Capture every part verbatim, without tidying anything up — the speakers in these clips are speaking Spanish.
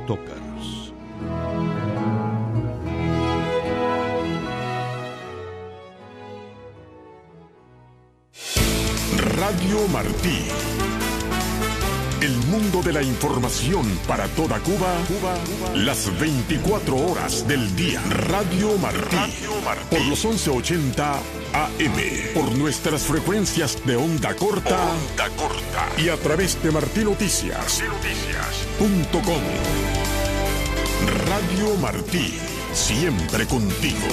TikTokers. Radio Martí. El mundo de la información para toda Cuba, Cuba, Cuba, las veinticuatro horas del día. Radio Martí. Radio Martí. Por los once ochenta A M. Por nuestras frecuencias de onda corta. Onda corta. Y a través de martí noticias punto com. Radio Martí. Siempre contigo.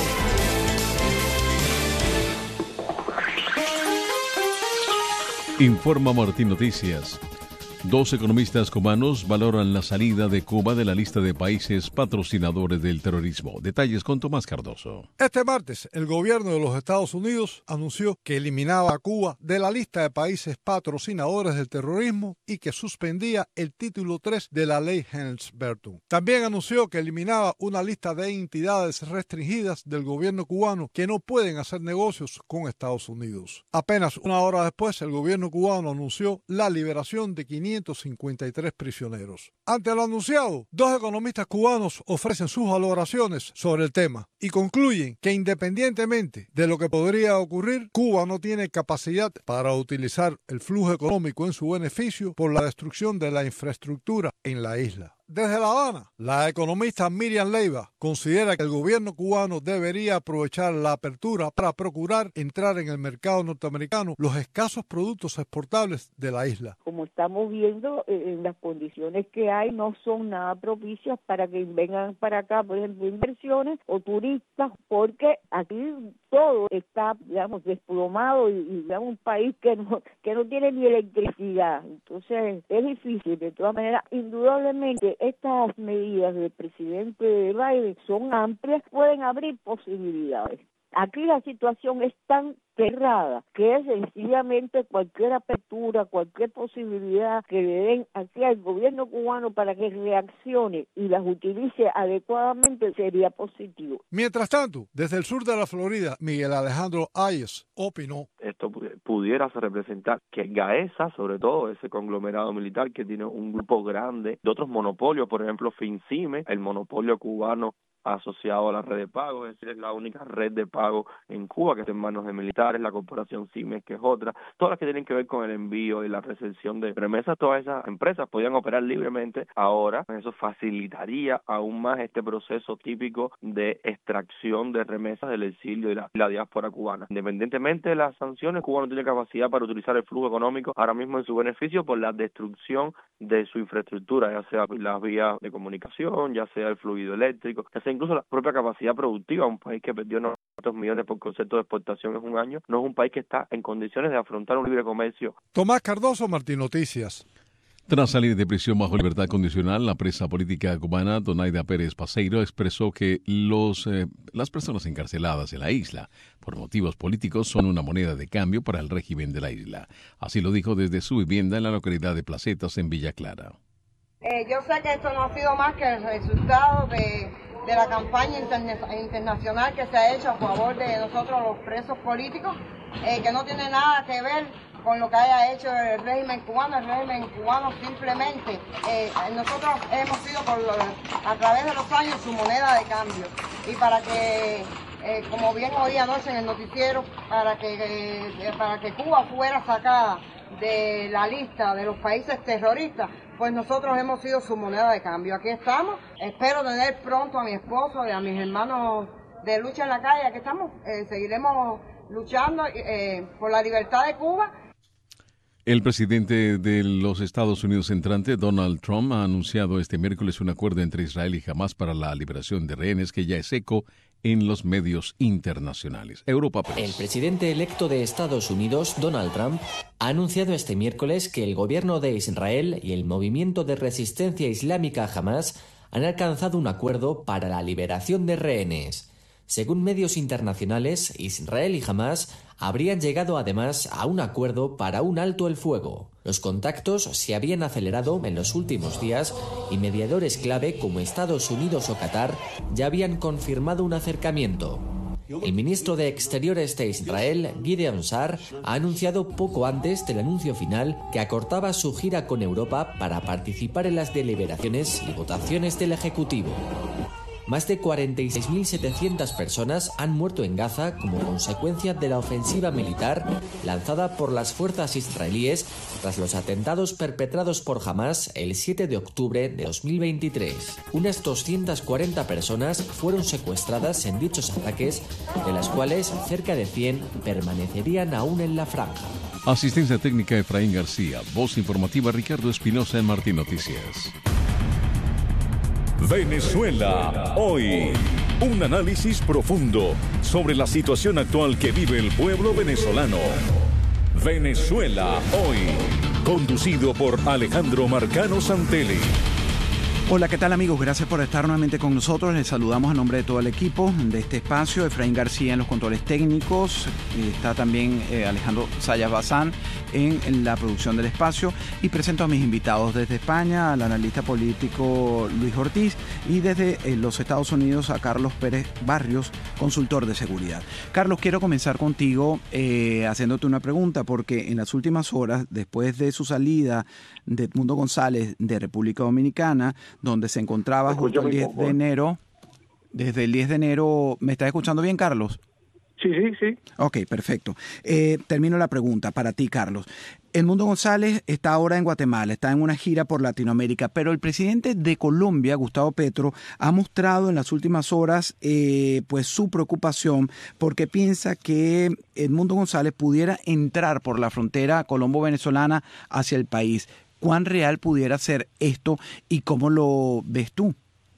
Informa Martí Noticias. Dos economistas cubanos valoran la salida de Cuba de la lista de países patrocinadores del terrorismo. Detalles con Tomás Cardoso. Este martes, el gobierno de los Estados Unidos anunció que eliminaba a Cuba de la lista de países patrocinadores del terrorismo y que suspendía el título tres de la ley Helms-Burton. También anunció que eliminaba una lista de entidades restringidas del gobierno cubano que no pueden hacer negocios con Estados Unidos. Apenas una hora después, el gobierno cubano anunció la liberación de quinientos cincuenta y tres prisioneros. Ante lo anunciado, dos economistas cubanos ofrecen sus valoraciones sobre el tema y concluyen que independientemente de lo que podría ocurrir, Cuba no tiene capacidad para utilizar el flujo económico en su beneficio por la destrucción de la infraestructura en la isla. Desde La Habana, la economista Miriam Leiva considera que el gobierno cubano debería aprovechar la apertura para procurar entrar en el mercado norteamericano los escasos productos exportables de la isla. Como estamos viendo, eh, las condiciones que hay no son nada propicias para que vengan para acá, por ejemplo, inversiones o turistas, porque aquí todo está, digamos, desplomado y, y digamos, un país que no, que no tiene ni electricidad. Entonces, es difícil. De todas maneras, indudablemente, estas medidas del presidente Biden son amplias, pueden abrir posibilidades. Aquí la situación es tan cerrada que sencillamente cualquier apertura, cualquier posibilidad que le den aquí al gobierno cubano para que reaccione y las utilice adecuadamente sería positivo. Mientras tanto, desde el sur de la Florida, Miguel Alejandro Ayes opinó: esto pudiera representar que Gaesa, sobre todo ese conglomerado militar que tiene un grupo grande de otros monopolios, por ejemplo FinCime, el monopolio cubano asociado a la red de pago, es decir, es la única red de pago en Cuba que está en manos de militares, la corporación CIMES, que es otra, todas las que tienen que ver con el envío y la recepción de remesas, todas esas empresas podían operar libremente ahora. Eso facilitaría aún más este proceso típico de extracción de remesas del exilio y la, la diáspora cubana. Independientemente de las sanciones, Cuba no tiene capacidad para utilizar el flujo económico ahora mismo en su beneficio por la destrucción de su infraestructura, ya sea las vías de comunicación, ya sea el fluido eléctrico, ya sea incluso la propia capacidad productiva. Un país que perdió novecientos millones por concepto de exportación en un año, no es un país que está en condiciones de afrontar un libre comercio. Tomás Cardoso, Martí Noticias. Tras salir de prisión bajo libertad condicional, la presa política cubana Donaida Pérez Paseiro expresó que los, eh, las personas encarceladas en la isla por motivos políticos son una moneda de cambio para el régimen de la isla. Así lo dijo desde su vivienda en la localidad de Placetas, en Villa Clara. Eh, yo sé que esto no ha sido más que el resultado de, de la campaña interna- internacional que se ha hecho a favor de nosotros los presos políticos, eh, que no tiene nada que ver con lo que haya hecho el régimen cubano. El régimen cubano simplemente, eh, nosotros hemos sido por lo, a través de los años su moneda de cambio. Y para que, eh, como bien oí anoche en el noticiero, para que, eh, para que Cuba fuera sacada de la lista de los países terroristas, pues nosotros hemos sido su moneda de cambio. Aquí estamos, espero tener pronto a mi esposo y a mis hermanos de lucha en la calle. Aquí estamos, eh, seguiremos luchando eh, por la libertad de Cuba. El presidente de los Estados Unidos entrante, Donald Trump, ha anunciado este miércoles un acuerdo entre Israel y Hamás para la liberación de rehenes que ya es eco en los medios internacionales. Europa Press. El presidente electo de Estados Unidos, Donald Trump, ha anunciado este miércoles que el gobierno de Israel y el movimiento de resistencia islámica Hamás han alcanzado un acuerdo para la liberación de rehenes. Según medios internacionales, Israel y Hamás habrían llegado además a un acuerdo para un alto el fuego. Los contactos se habían acelerado en los últimos días y mediadores clave como Estados Unidos o Qatar ya habían confirmado un acercamiento. El ministro de Exteriores de Israel, Gideon Sa'ar, ha anunciado poco antes del anuncio final que acortaba su gira con Europa para participar en las deliberaciones y votaciones del Ejecutivo. Más de cuarenta y seis mil setecientas personas han muerto en Gaza como consecuencia de la ofensiva militar lanzada por las fuerzas israelíes tras los atentados perpetrados por Hamás el siete de octubre de dos mil veintitrés. Unas doscientas cuarenta personas fueron secuestradas en dichos ataques, de las cuales cerca de cien permanecerían aún en la franja. Asistencia técnica Efraín García, voz informativa Ricardo Espinosa en Martín Noticias. Venezuela hoy. Un análisis profundo sobre la situación actual que vive el pueblo venezolano. Venezuela hoy. Conducido por Alejandro Marcano Santelli. Hola, ¿qué tal amigos? Gracias por estar nuevamente con nosotros. Les saludamos a nombre de todo el equipo de este espacio. Efraín García en los controles técnicos. Está también eh, Alejandro Sayas Bazán en, en la producción del espacio. Y presento a mis invitados desde España, al analista político Luis Ortiz, y desde eh, los Estados Unidos a Carlos Pérez Barrios, consultor de seguridad. Carlos, quiero comenzar contigo eh, haciéndote una pregunta, porque en las últimas horas, después de su salida de Edmundo González de República Dominicana, donde se encontraba justo el diez de enero. Desde el diez de enero, ¿me estás escuchando bien, Carlos? Sí, sí, sí. Ok, perfecto. Eh, termino la pregunta para ti, Carlos. Edmundo González está ahora en Guatemala, está en una gira por Latinoamérica, pero el presidente de Colombia, Gustavo Petro, ha mostrado en las últimas horas eh, pues su preocupación porque piensa que Edmundo González pudiera entrar por la frontera colombo-venezolana hacia el país. ¿Cuán real pudiera ser esto y cómo lo ves tú?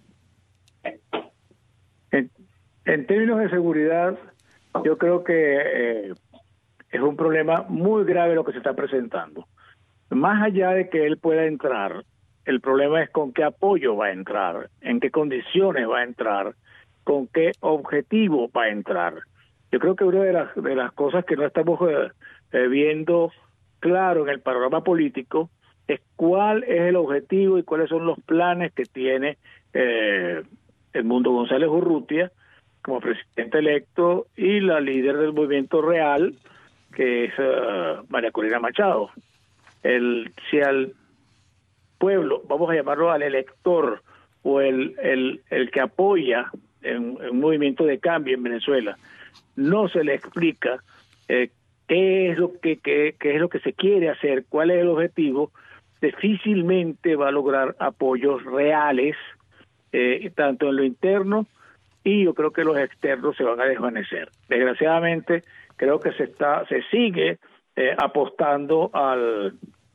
En, en términos de seguridad, yo creo que eh, es un problema muy grave lo que se está presentando. Más allá de que él pueda entrar, el problema es con qué apoyo va a entrar, en qué condiciones va a entrar, con qué objetivo va a entrar. Yo creo que una de las, de las cosas que no estamos eh, viendo claro en el panorama político es cuál es el objetivo y cuáles son los planes que tiene eh, Edmundo González Urrutia como presidente electo y la líder del Movimiento Real, que es uh, María Corina Machado. El, si al pueblo, vamos a llamarlo al elector, o el, el, el que apoya en, en un movimiento de cambio en Venezuela, no se le explica eh, qué es lo que qué, qué es lo que se quiere hacer, cuál es el objetivo, difícilmente va a lograr apoyos reales, eh, tanto en lo interno, y yo creo que los externos se van a desvanecer. Desgraciadamente, creo que se está se sigue eh, apostando al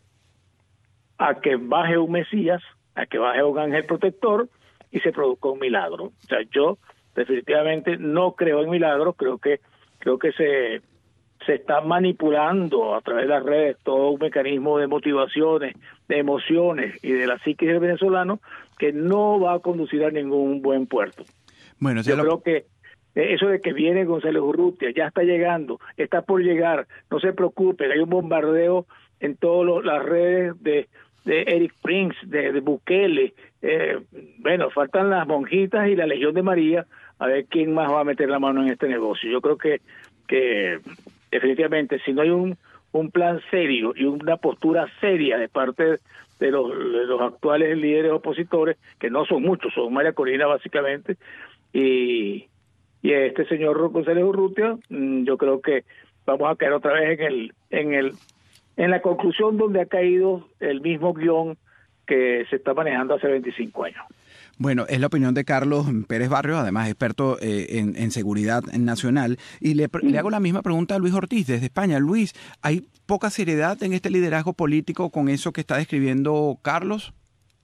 a que baje un Mesías, a que baje un ángel protector y se produzca un milagro. O sea, yo definitivamente no creo en milagros, creo que creo que se se está manipulando a través de las redes todo un mecanismo de motivaciones, de emociones y de la psiquis del venezolano que no va a conducir a ningún buen puerto. Bueno, yo lo... creo que eso de que viene González Urrutia, ya está llegando, está por llegar, no se preocupen, hay un bombardeo en todas las redes de, de Eric Prince, de, de Bukele, eh, bueno, faltan las monjitas y la Legión de María, a ver quién más va a meter la mano en este negocio. Yo creo que, que definitivamente, si no hay un, un plan serio y una postura seria de parte de los, de los actuales líderes opositores, que no son muchos, son María Corina básicamente, y, y este señor González Urrutia, yo creo que vamos a caer otra vez en el en el en la conclusión donde ha caído el mismo guión que se está manejando hace veinticinco años. Bueno, es la opinión de Carlos Pérez Barrios, además experto eh, en, en seguridad nacional. Y le, le hago la misma pregunta a Luis Ortiz desde España. Luis, ¿hay poca seriedad en este liderazgo político con eso que está describiendo Carlos?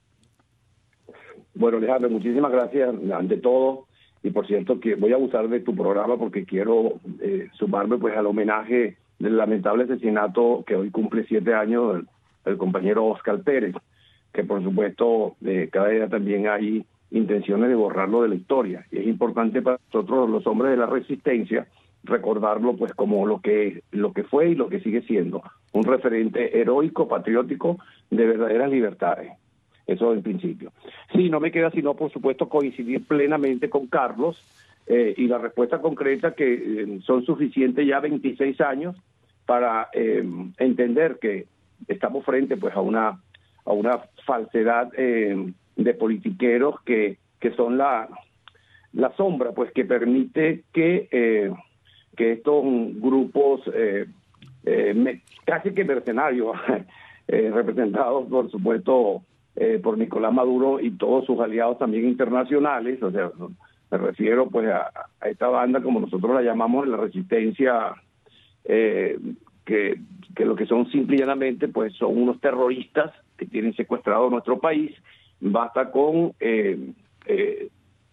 Bueno, Alejandro, muchísimas gracias ante todo. Y por cierto, que voy a abusar de tu programa porque quiero eh, sumarme pues al homenaje del lamentable asesinato que hoy cumple siete años del, del compañero Óscar Pérez, que por supuesto eh, cada día también hay intenciones de borrarlo de la historia. Y es importante para nosotros, los hombres de la resistencia, recordarlo pues como lo que, lo que fue y lo que sigue siendo, un referente heroico, patriótico, de verdaderas libertades. Eso en principio. Sí, no me queda sino, por supuesto, coincidir plenamente con Carlos eh, y la respuesta concreta que eh, son suficientes ya veintiséis años para eh, entender que estamos frente pues a una a una falsedad eh, de politiqueros que, que son la, la sombra pues que permite que, eh, que estos grupos eh, eh, me, casi que mercenarios eh, representados por supuesto eh, por Nicolás Maduro y todos sus aliados también internacionales, o sea, me refiero pues a, a esta banda como nosotros la llamamos la resistencia, eh, que, que lo que son simple y llanamente pues son unos terroristas que tienen secuestrado nuestro país. Basta con eh, eh,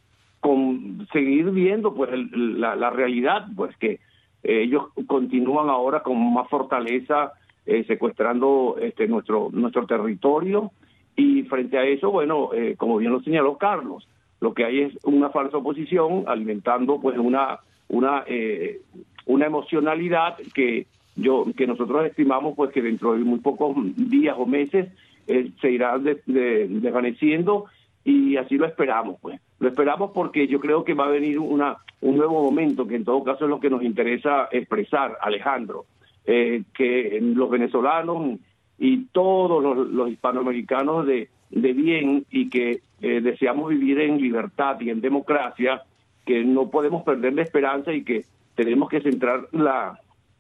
con seguir viendo pues el, la, la realidad, pues que eh, ellos continúan ahora con más fortaleza eh, secuestrando este nuestro nuestro territorio, y frente a eso, bueno, eh, como bien lo señaló Carlos, lo que hay es una falsa oposición alimentando pues una una eh, una emocionalidad que yo que nosotros estimamos pues que dentro de muy pocos días o meses eh, se irá de, de, desvaneciendo, y así lo esperamos, pues lo esperamos porque yo creo que va a venir una un nuevo momento, que en todo caso es lo que nos interesa expresar, Alejandro, eh, que los venezolanos y todos los, los hispanoamericanos de, de bien y que eh, deseamos vivir en libertad y en democracia, que no podemos perder la esperanza y que tenemos que centrar la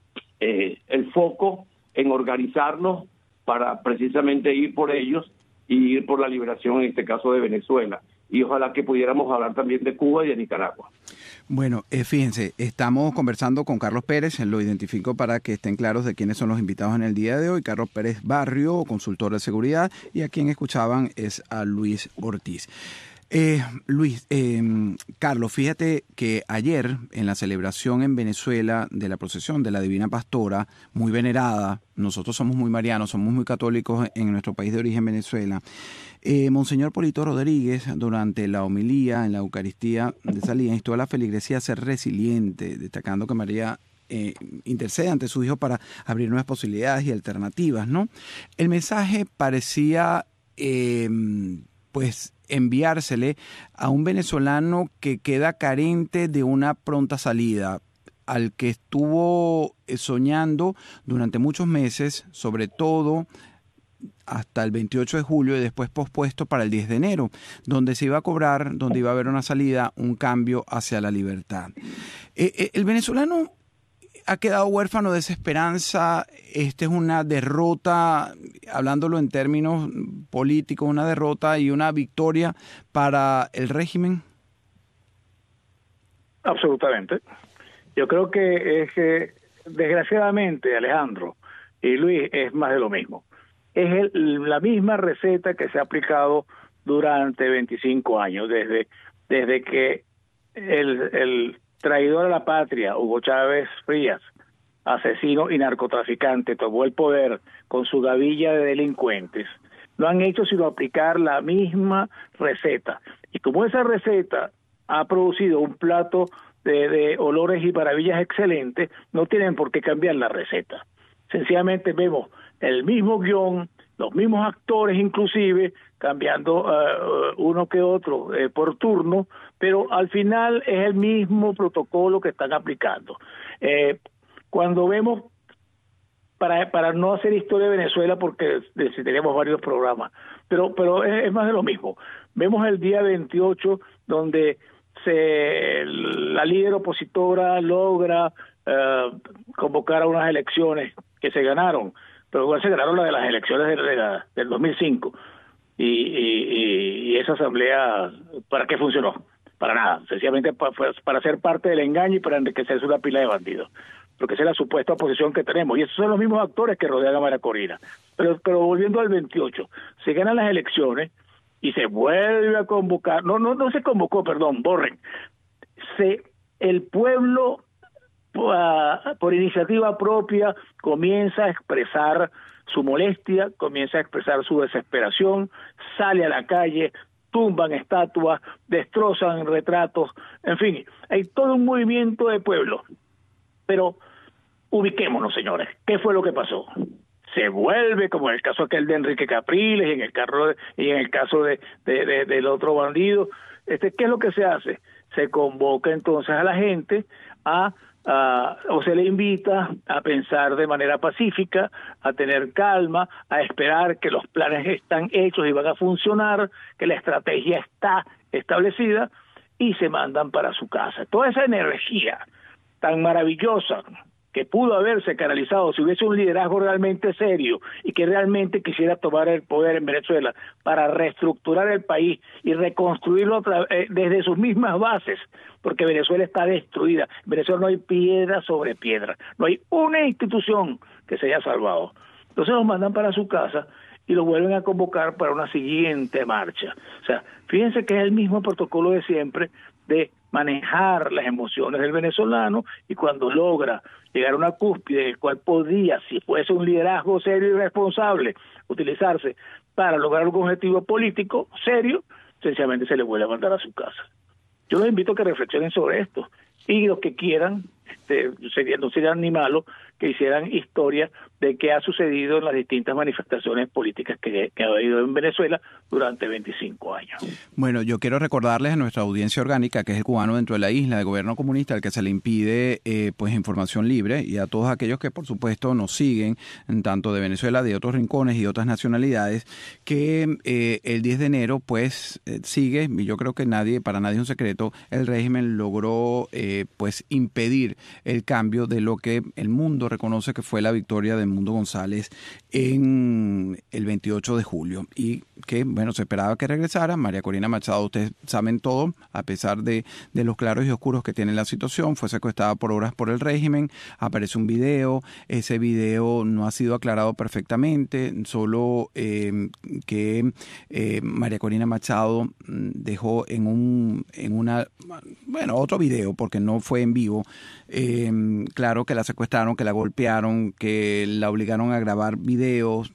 eh, el foco en organizarnos para precisamente ir por ellos y ir por la liberación, en este caso de Venezuela. Y ojalá que pudiéramos hablar también de Cuba y de Nicaragua. Bueno, eh, fíjense, estamos conversando con Carlos Pérez, lo identifico para que estén claros de quiénes son los invitados en el día de hoy. Carlos Pérez Barrio, consultor de seguridad, y a quien escuchaban es a Luis Ortiz. Eh, Luis, eh, Carlos, fíjate que ayer en la celebración en Venezuela de la procesión de la Divina Pastora, muy venerada, nosotros somos muy marianos, somos muy católicos en nuestro país de origen, Venezuela, eh, Monseñor Polito Rodríguez, durante la homilía en la Eucaristía de salida, instó a la feligresía a ser resiliente, destacando que María Eh, intercede ante su hijo para abrir nuevas posibilidades y alternativas, ¿no? El mensaje parecía eh, pues enviársele a un venezolano que queda carente de una pronta salida, al que estuvo soñando durante muchos meses, sobre todo hasta el veintiocho de julio y después pospuesto para el diez de enero, donde se iba a cobrar, donde iba a haber una salida, un cambio hacia la libertad. Eh, eh, el venezolano ha quedado huérfano de esa esperanza. Esta es una derrota, hablándolo en términos políticos, una derrota y una victoria para el régimen. Absolutamente. Yo creo que es que, desgraciadamente, Alejandro y Luis, es más de lo mismo. Es el, la misma receta que se ha aplicado durante veinticinco años, desde, desde que el, el traidor a la patria, Hugo Chávez Frías, asesino y narcotraficante, tomó el poder con su gavilla de delincuentes. No han hecho sino aplicar la misma receta. Y como esa receta ha producido un plato de, de olores y maravillas excelentes, no tienen por qué cambiar la receta. Sencillamente vemos el mismo guión, los mismos actores inclusive, cambiando uh, uno que otro eh, por turno, pero al final es el mismo protocolo que están aplicando. Eh, cuando vemos, para para no hacer historia de Venezuela, porque tenemos varios programas, pero pero es, es más de lo mismo. Vemos el día veintiocho, donde se la líder opositora logra uh, convocar a unas elecciones que se ganaron, pero igual se ganaron las de las elecciones de, de la, del dos mil cinco. Y, y, y esa asamblea, ¿para qué funcionó? Para nada, sencillamente para, para ser parte del engaño y para enriquecerse una pila de bandidos, porque esa es la supuesta oposición que tenemos, y esos son los mismos actores que rodean a María Corina. Pero, pero volviendo al veintiocho, se ganan las elecciones y se vuelve a convocar, no, no, no se convocó, perdón, borren, se, el pueblo uh, por iniciativa propia comienza a expresar su molestia, comienza a expresar su desesperación, sale a la calle, tumban estatuas, destrozan retratos, en fin, hay todo un movimiento de pueblo. Pero ubiquémonos, señores, ¿qué fue lo que pasó? se vuelve, como en el caso aquel de Enrique Capriles y en el, carro de, y en el caso de, de, de del otro bandido. Este, ¿qué es lo que se hace? Se convoca entonces a la gente a Uh, o se le invita a pensar de manera pacífica, a tener calma, a esperar que los planes están hechos y van a funcionar, que la estrategia está establecida, y se mandan para su casa. Toda esa energía tan maravillosa que pudo haberse canalizado si hubiese un liderazgo realmente serio y que realmente quisiera tomar el poder en Venezuela para reestructurar el país y reconstruirlo otra, eh, desde sus mismas bases, porque Venezuela está destruida. En Venezuela no hay piedra sobre piedra, no hay una institución que se haya salvado. Entonces los mandan para su casa y lo vuelven a convocar para una siguiente marcha. O sea, fíjense que es el mismo protocolo de siempre de manejar las emociones del venezolano, y cuando logra llegar a una cúspide en el cual podría, si fuese un liderazgo serio y responsable, utilizarse para lograr un objetivo político serio, sencillamente se le vuelve a mandar a su casa. Yo los invito a que reflexionen sobre esto, y los que quieran, este, sería, no sería ni malo que hicieran historia de qué ha sucedido en las distintas manifestaciones políticas que, que ha habido en Venezuela durante veinticinco años. Bueno, yo quiero recordarles a nuestra audiencia orgánica que es el cubano dentro de la isla, del gobierno comunista, al que se le impide eh, pues información libre, y a todos aquellos que por supuesto nos siguen, tanto de Venezuela, de otros rincones y otras nacionalidades, que eh, el diez de enero pues eh, sigue, y yo creo que nadie, para nadie es un secreto, el régimen logró eh, pues impedir el cambio de lo que el mundo reconoce que fue la victoria de Edmundo González en el veintiocho de julio, y que, bueno, se esperaba que regresara. María Corina Machado, ustedes saben todo, a pesar de, de los claros y oscuros que tiene la situación, fue secuestrada por horas por el régimen. Aparece un video, ese video no ha sido aclarado perfectamente, solo eh, que eh, María Corina Machado dejó en un en una bueno otro video, porque no fue en vivo, eh, claro que la secuestraron, que la golpearon, que la obligaron a grabar videos,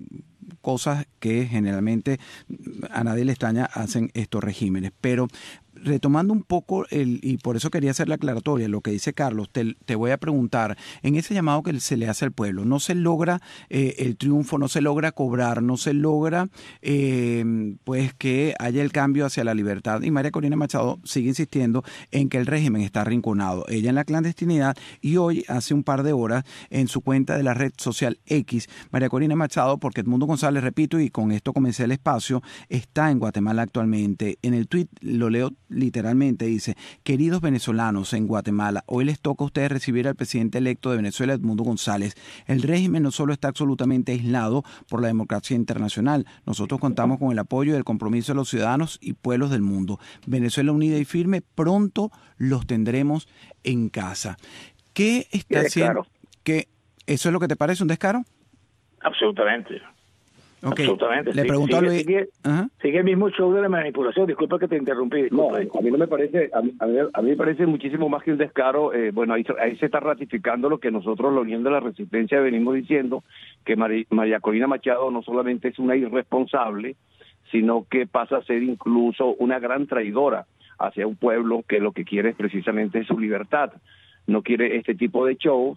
cosas que generalmente a nadie le extraña hacen estos regímenes. Pero retomando un poco, el y por eso quería hacer la aclaratoria, lo que dice Carlos, te, te voy a preguntar, en ese llamado que se le hace al pueblo, no se logra eh, el triunfo, no se logra cobrar, no se logra eh, pues que haya el cambio hacia la libertad, y María Corina Machado sigue insistiendo en que el régimen está arrinconado, ella en la clandestinidad, y hoy, hace un par de horas, en su cuenta de la red social X, María Corina Machado, porque Edmundo González, repito, y con esto comencé el espacio, está en Guatemala actualmente. En el tuit lo leo literalmente, dice: queridos venezolanos en Guatemala, hoy les toca a ustedes recibir al presidente electo de Venezuela, Edmundo González. El régimen no solo está absolutamente aislado por la democracia internacional, nosotros contamos con el apoyo y el compromiso de los ciudadanos y pueblos del mundo. Venezuela unida y firme, pronto los tendremos en casa. ¿Qué está haciendo? ¿Qué, ¿Eso es lo que te parece un descaro? Absolutamente. Okay. Absolutamente. Le sí, pregunto sigue, a Luis. Sigue, sigue el mismo show de la manipulación. Disculpa que te interrumpí. Disculpa. No, a mí no me parece, a mí, a mí, a mí me parece muchísimo más que un descaro. Eh, bueno, ahí, ahí se está ratificando lo que nosotros, la Unión de la Resistencia, venimos diciendo, que María, María Corina Machado no solamente es una irresponsable, sino que pasa a ser incluso una gran traidora hacia un pueblo que lo que quiere es precisamente su libertad. No quiere este tipo de show,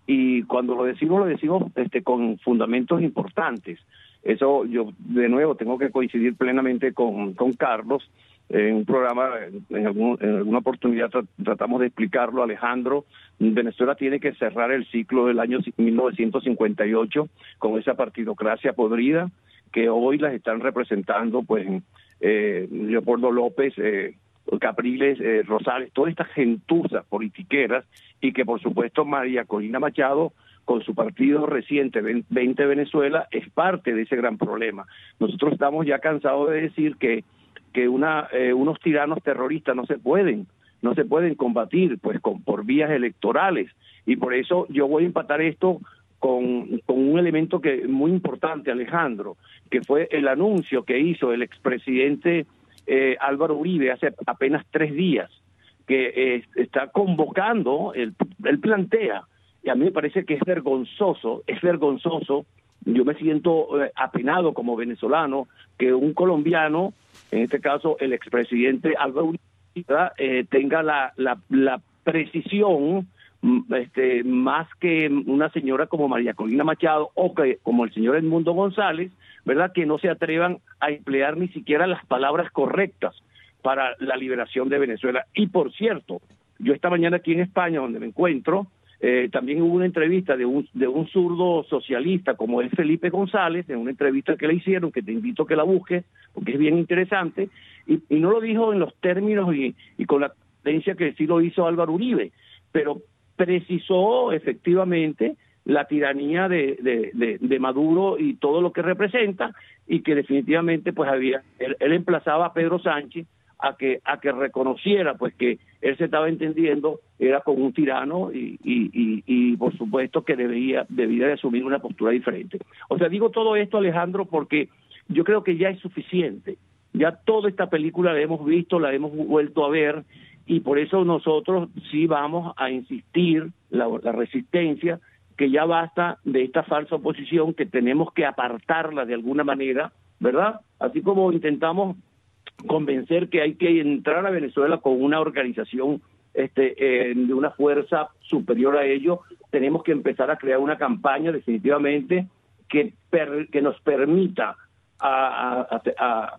y cuando lo decimos, lo decimos este, con fundamentos importantes. Eso yo, de nuevo, tengo que coincidir plenamente con, con Carlos. En un programa, en, algún, en alguna oportunidad tra tratamos de explicarlo, Alejandro. Venezuela tiene que cerrar el ciclo del año mil novecientos cincuenta y ocho con esa partidocracia podrida que hoy las están representando, pues, eh, Leopoldo López, eh, Capriles, eh, Rosales, todas estas gentuzas politiqueras, y que por supuesto María Corina Machado, con su partido reciente veinte Venezuela, es parte de ese gran problema. Nosotros estamos ya cansados de decir que que una eh, unos tiranos terroristas no se pueden no se pueden combatir pues con por vías electorales, y por eso yo voy a empatar esto con, con un elemento que muy importante, Alejandro, que fue el anuncio que hizo el expresidente eh, Álvaro Uribe hace apenas tres días, que eh, está convocando, él, él plantea, y a mí me parece que es vergonzoso, es vergonzoso, yo me siento eh, apenado como venezolano, que un colombiano, en este caso el expresidente Álvaro Uribe, eh, tenga la, la, la precisión este, más que una señora como María Corina Machado o que como el señor Edmundo González, ¿verdad?, que no se atrevan a emplear ni siquiera las palabras correctas para la liberación de Venezuela. Y por cierto, yo esta mañana aquí en España, donde me encuentro, eh, también hubo una entrevista de un, de un zurdo socialista como es Felipe González, en una entrevista que le hicieron, que te invito a que la busques, porque es bien interesante, y, y no lo dijo en los términos y, y con la tendencia que sí lo hizo Álvaro Uribe, pero precisó efectivamente la tiranía de, de, de, de Maduro y todo lo que representa, y que definitivamente pues había, él, él emplazaba a Pedro Sánchez a que a que reconociera pues que él se estaba entendiendo era con un tirano y, y, y, y por supuesto que debía, debía de asumir una postura diferente. O sea, digo todo esto, Alejandro, porque yo creo que ya es suficiente. Ya toda esta película la hemos visto, la hemos vuelto a ver, y por eso nosotros sí vamos a insistir, la, la resistencia, que ya basta de esta falsa oposición, que tenemos que apartarla de alguna manera, ¿verdad? Así como intentamos convencer que hay que entrar a Venezuela con una organización este, eh, de una fuerza superior a ello, tenemos que empezar a crear una campaña definitivamente que, per, que nos permita a, a, a,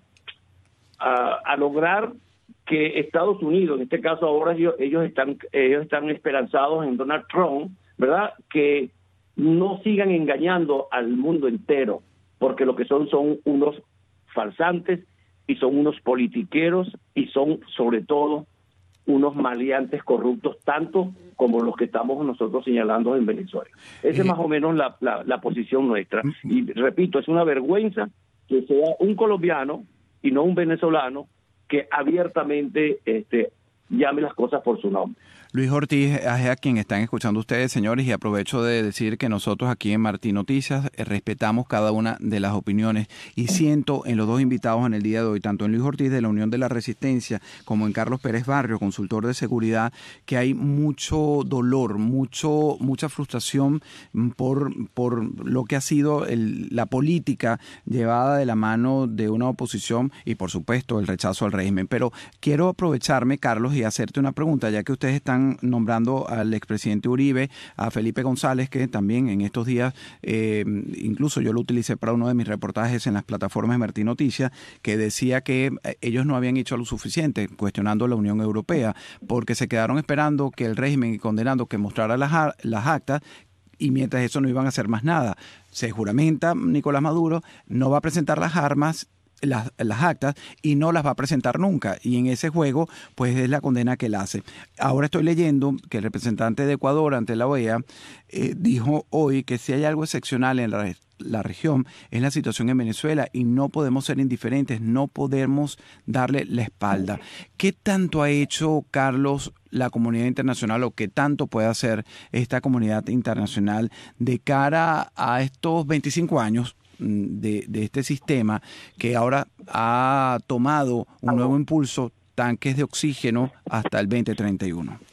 a, a lograr que Estados Unidos, en este caso ahora ellos, ellos están ellos están esperanzados en Donald Trump, ¿verdad?, que no sigan engañando al mundo entero, porque lo que son son unos falsantes y son unos politiqueros y son sobre todo unos maleantes corruptos, tanto como los que estamos nosotros señalando en Venezuela. Esa es más o menos la, la, la posición nuestra. Y repito, es una vergüenza que sea un colombiano y no un venezolano que abiertamente este, llame las cosas por su nombre. Luis Ortiz es a quien están escuchando ustedes, señores, y aprovecho de decir que nosotros aquí en Martí Noticias eh, respetamos cada una de las opiniones, y siento en los dos invitados en el día de hoy, tanto en Luis Ortiz de la Unión de la Resistencia como en Carlos Pérez Barrio, consultor de seguridad, que hay mucho dolor, mucho mucha frustración por, por lo que ha sido el, la política llevada de la mano de una oposición y, por supuesto, el rechazo al régimen. Pero quiero aprovecharme, Carlos, y hacerte una pregunta, ya que ustedes están nombrando al expresidente Uribe, a Felipe González, que también en estos días, eh, incluso yo lo utilicé para uno de mis reportajes en las plataformas de Martí Noticias, que decía que ellos no habían hecho lo suficiente, cuestionando a la Unión Europea, porque se quedaron esperando que el régimen, condenando que mostrara las, las actas, y mientras eso no iban a hacer más nada. Se juramenta Nicolás Maduro, no va a presentar las armas, Las, las actas, y no las va a presentar nunca, y en ese juego pues es la condena que él hace. Ahora estoy leyendo que el representante de Ecuador ante la O E A eh, dijo hoy que si hay algo excepcional en la, la región es la situación en Venezuela, y no podemos ser indiferentes, no podemos darle la espalda. ¿Qué tanto ha hecho, Carlos, la comunidad internacional, o qué tanto puede hacer esta comunidad internacional de cara a estos veinticinco años De, de este sistema que ahora ha tomado un nuevo impulso, tanques de oxígeno hasta el veinte treinta y uno?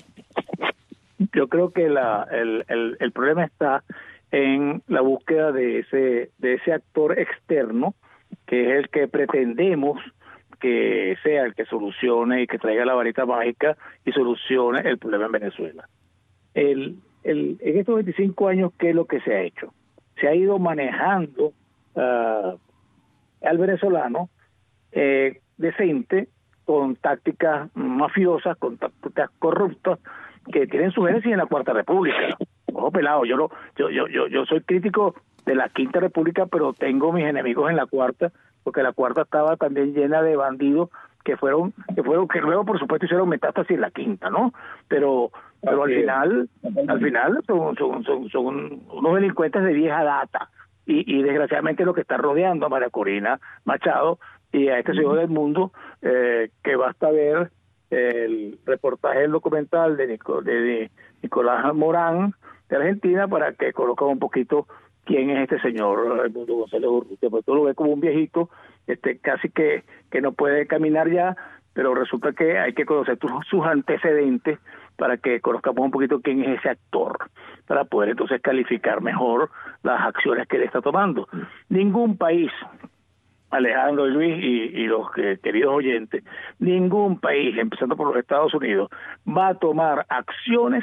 Yo creo que la, el, el, el problema está en la búsqueda de ese, de ese actor externo, que es el que pretendemos que sea el que solucione y que traiga la varita mágica y solucione el problema en Venezuela. El, el, en estos veinticinco años, ¿qué es lo que se ha hecho? Se ha ido manejando Uh, al venezolano eh, decente, con tácticas mafiosas, con tácticas corruptas que tienen su génesis en la Cuarta República. Ojo pelado, yo, lo, yo, yo, yo, yo soy crítico de la Quinta República, pero tengo mis enemigos en la Cuarta, porque la Cuarta estaba también llena de bandidos que fueron, que fueron, que luego por supuesto hicieron metástasis en la Quinta, ¿no? Pero, pero al final, al final son, son, son, son unos delincuentes de vieja data. Y, y desgraciadamente lo que está rodeando a María Corina Machado y a este señor del mundo, eh, que basta ver el reportaje del documental de, Nico, de, de Nicolás Morán de Argentina para que conozcan un poquito quién es este señor Edmundo González Urrutia, porque tú lo ves como un viejito, este casi que, que no puede caminar ya, pero resulta que hay que conocer tus, sus antecedentes para que conozcamos un poquito quién es ese actor, para poder entonces calificar mejor las acciones que él está tomando. Ningún país, Alejandro y Luis y, y los eh, queridos oyentes, ningún país, empezando por los Estados Unidos, va a tomar acciones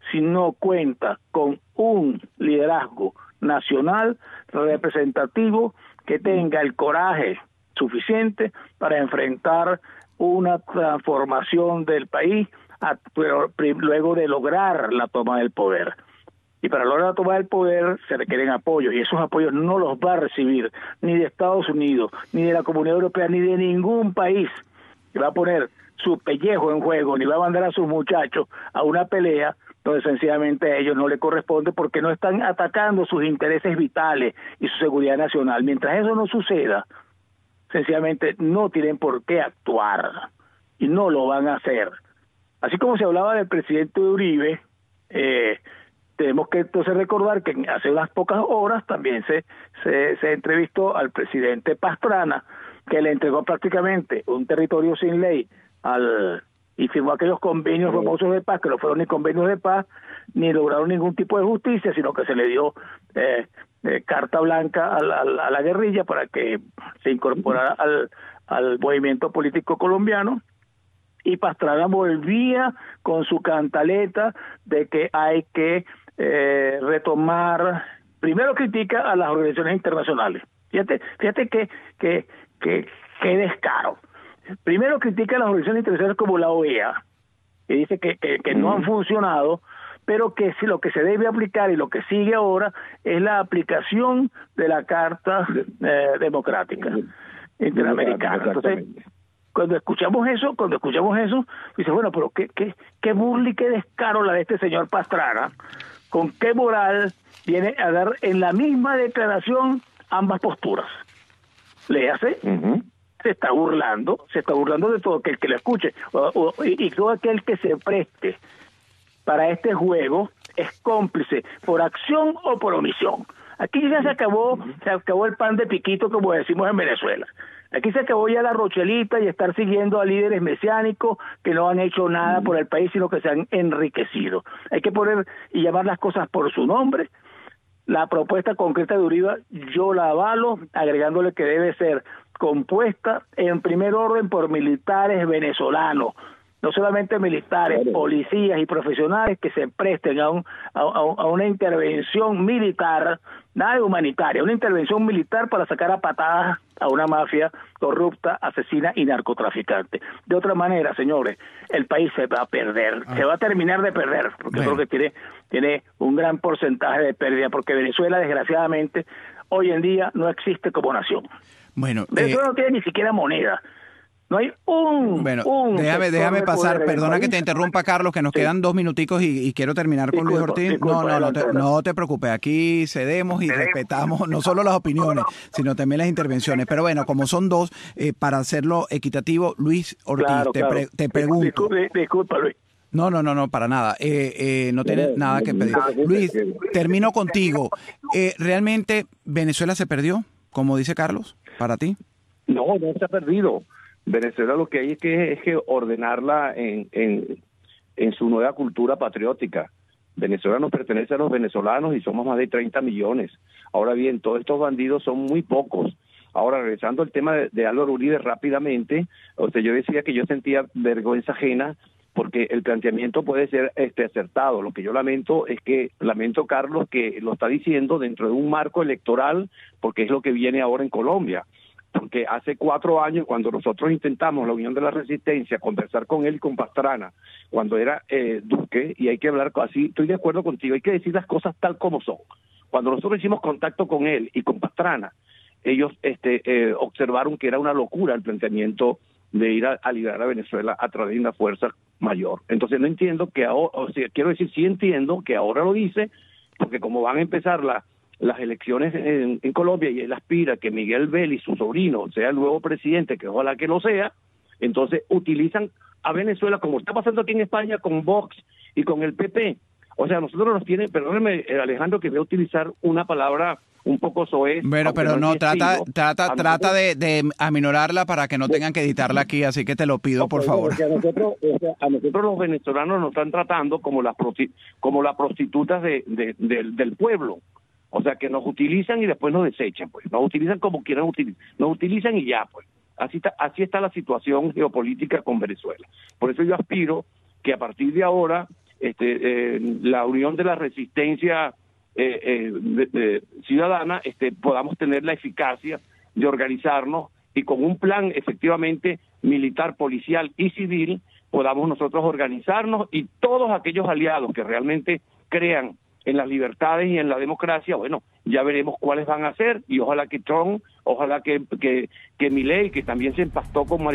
si no cuenta con un liderazgo nacional representativo que tenga el coraje suficiente para enfrentar una transformación del país a, pero, luego de lograr la toma del poder. Y para lograr la toma del poder se requieren apoyos, y esos apoyos no los va a recibir ni de Estados Unidos, ni de la Comunidad Europea, ni de ningún país que va a poner su pellejo en juego, ni va a mandar a sus muchachos a una pelea donde sencillamente a ellos no le corresponde, porque no están atacando sus intereses vitales y su seguridad nacional. Mientras eso no suceda, sencillamente no tienen por qué actuar, y no lo van a hacer. Así como se hablaba del presidente Uribe, eh, tenemos que entonces recordar que hace unas pocas horas también se, se, se entrevistó al presidente Pastrana, que le entregó prácticamente un territorio sin ley al y firmó aquellos convenios famosos de paz, que no fueron ni convenios de paz, ni lograron ningún tipo de justicia, sino que se le dio eh, eh, carta blanca a la, a la guerrilla para que se incorporara al, al movimiento político colombiano. Y Pastrana volvía con su cantaleta de que hay que eh, retomar, primero critica a las organizaciones internacionales. Fíjate, fíjate que, que, que, que descaro. Primero critica a las organizaciones internacionales como la O E A, que dice que, que, que no han funcionado, pero que si lo que se debe aplicar y lo que sigue ahora es la aplicación de la Carta eh, Democrática Interamericana. Entonces, cuando escuchamos eso, cuando escuchamos eso, dice, bueno, pero qué, qué, qué burla y qué descaro la de este señor Pastrana, con qué moral viene a dar en la misma declaración ambas posturas. Léase, uh-huh. se está burlando, se está burlando de todo aquel que lo escuche, o, o, y, y todo aquel que se preste para este juego es cómplice por acción o por omisión. Aquí ya se acabó, se acabó el pan de piquito, como decimos en Venezuela. Aquí se acabó ya la rochelita y estar siguiendo a líderes mesiánicos que no han hecho nada por el país, sino que se han enriquecido. Hay que poner y llamar las cosas por su nombre. La propuesta concreta de Uribe yo la avalo, agregándole que debe ser compuesta en primer orden por militares venezolanos, no solamente militares, policías y profesionales que se presten a, un, a, a una intervención militar, nada de humanitaria, una intervención militar para sacar a patadas a una mafia corrupta, asesina y narcotraficante. De otra manera, señores, el país se va a perder, ah. se va a terminar de perder, porque bueno. creo que tiene, tiene un gran porcentaje de pérdida, porque Venezuela, desgraciadamente, hoy en día no existe como nación. Bueno, Venezuela eh... no tiene ni siquiera moneda. No hay un... Bueno, un déjame, déjame pasar, perdona que te interrumpa, Carlos, que nos sí. quedan dos minuticos y, y quiero terminar con disculpa, Luis Ortiz. Disculpa, no, no, no te, no te preocupes, aquí cedemos y cedemos. respetamos no solo las opiniones, sino también las intervenciones. Pero bueno, como son dos, eh, para hacerlo equitativo, Luis Ortiz, claro, te, claro. Pre, te pregunto... Disculpa, disculpa, Luis. No, no, no, no, para nada. Eh, eh, no tienes nada que pedir. Luis, termino contigo. Eh, ¿Realmente Venezuela se perdió, como dice Carlos, para ti? No, no se ha perdido. Venezuela lo que hay es que, es que ordenarla en, en, en su nueva cultura patriótica. Venezuela nos pertenece a los venezolanos y somos más de treinta millones. Ahora bien, todos estos bandidos son muy pocos. Ahora, regresando al tema de, de Álvaro Uribe rápidamente, o sea, yo decía que yo sentía vergüenza ajena porque el planteamiento puede ser este acertado. Lo que yo lamento es que, lamento, Carlos, que lo está diciendo dentro de un marco electoral, porque es lo que viene ahora en Colombia. Porque hace cuatro años, cuando nosotros intentamos, la Unión de la Resistencia, conversar con él y con Pastrana, cuando era eh, Duque, y hay que hablar así, estoy de acuerdo contigo, hay que decir las cosas tal como son. Cuando nosotros hicimos contacto con él y con Pastrana, ellos este, eh, observaron que era una locura el planteamiento de ir a, a liberar a Venezuela a través de una fuerza mayor. Entonces no entiendo que ahora, o sea, quiero decir, sí entiendo que ahora lo dice, porque como van a empezar la las elecciones en, en Colombia y él aspira que Miguel Vélez, su sobrino, sea el nuevo presidente, que ojalá que lo sea, entonces utilizan a Venezuela como está pasando aquí en España con Vox y con el P P. O sea, nosotros nos tienen, perdóneme Alejandro que voy a utilizar una palabra un poco soez. Bueno, pero no, no trata trata trata de, de aminorarla para que no tengan que editarla aquí, así que te lo pido, okay, por favor. A nosotros, a nosotros los venezolanos nos están tratando como las como las prostitutas de, de, de, del pueblo. O sea, que nos utilizan y después nos desechan, pues. Nos utilizan como quieran utilizar. Nos utilizan y ya, pues. Así está, así está la situación geopolítica con Venezuela. Por eso yo aspiro que a partir de ahora este, eh, la unión de la resistencia eh, eh, de, de ciudadana, este, podamos tener la eficacia de organizarnos y con un plan efectivamente militar, policial y civil podamos nosotros organizarnos y todos aquellos aliados que realmente crean en las libertades y en la democracia, bueno, ya veremos cuáles van a ser y ojalá que Trump, ojalá que, que, que Milei, que también se empastó con María